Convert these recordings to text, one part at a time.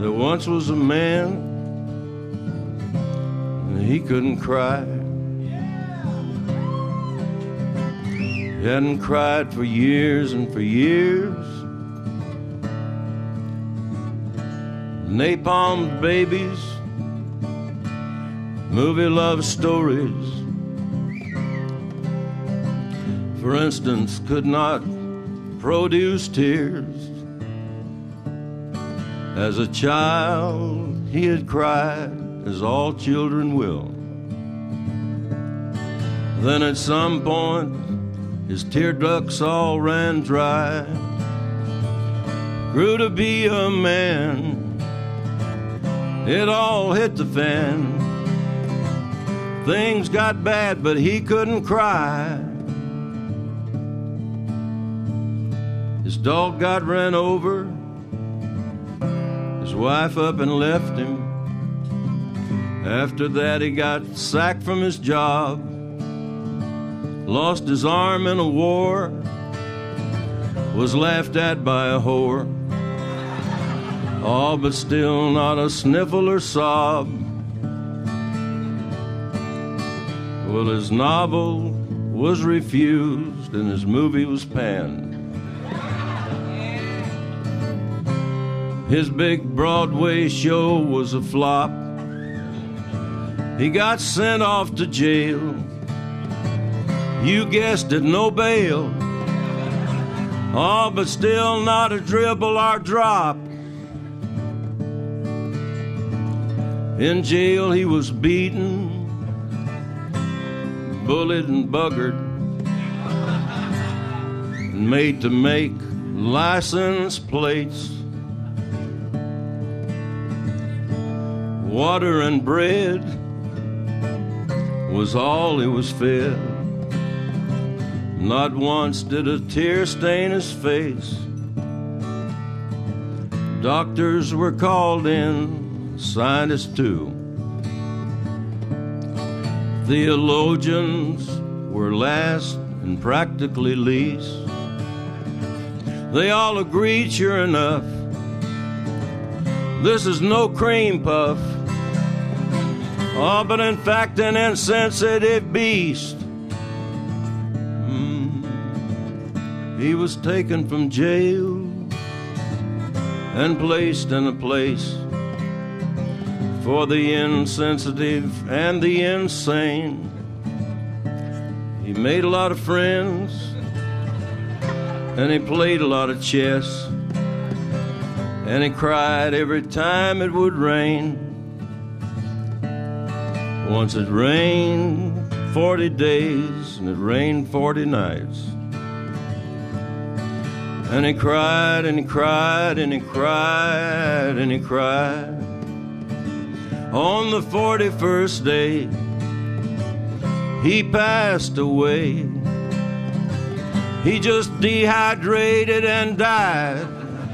There once was a man, and he couldn't cry. He hadn't cried for years and for years. Napalm babies, movie love stories, for instance, could not produce tears. As a child, he had cried, as all children will. Then at some point, his tear ducts all ran dry. Grew to be a man. It all hit the fan. Things got bad, but he couldn't cry. His dog got ran over. His wife up and left him. After that, he got sacked from his job. Lost his arm in a war. Was laughed at by a whore. Oh, but still not a sniffle or sob. Well, his novel was refused and his movie was panned. His big Broadway show was a flop. He got sent off to jail. You guessed it, no bail. Oh, but still not a dribble or drop. In jail he was beaten, bullied and buggered, and made to make license plates. Water and bread was all he was fed. Not once did a tear stain his face. Doctors were called in, scientists too. Theologians were last and practically least. They all agreed, sure enough, this is no cream puff. Oh, but in fact an insensitive beast. He was taken from jail and placed in a place for the insensitive and the insane. He made a lot of friends and he played a lot of chess, and he cried every time it would rain. Once it rained 40 days and it rained 40 nights. And he cried and he cried and he cried and he cried. On the 41st day, he passed away. He just dehydrated and died.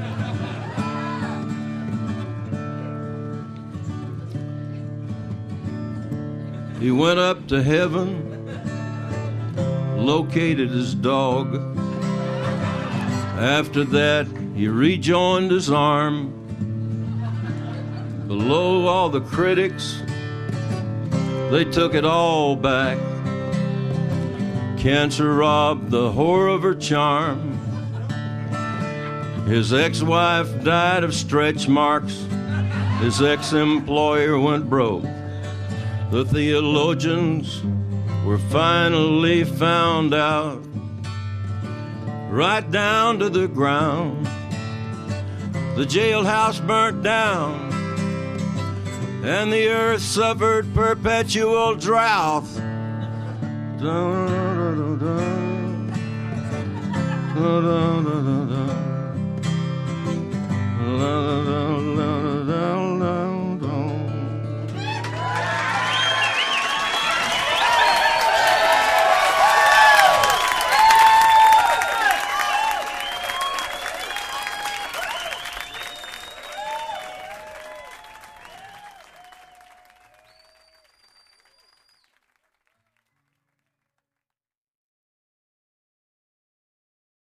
He went up to heaven, located his dog. After that, he rejoined his arm. Below all the critics, they took it all back. Cancer robbed the whore of her charm. His ex-wife died of stretch marks. His ex-employer went broke. The theologians were finally found out, right down to the ground. The jailhouse burnt down, and the earth suffered perpetual drought. Dun, dun, dun, dun. Dun, dun, dun, dun, dun.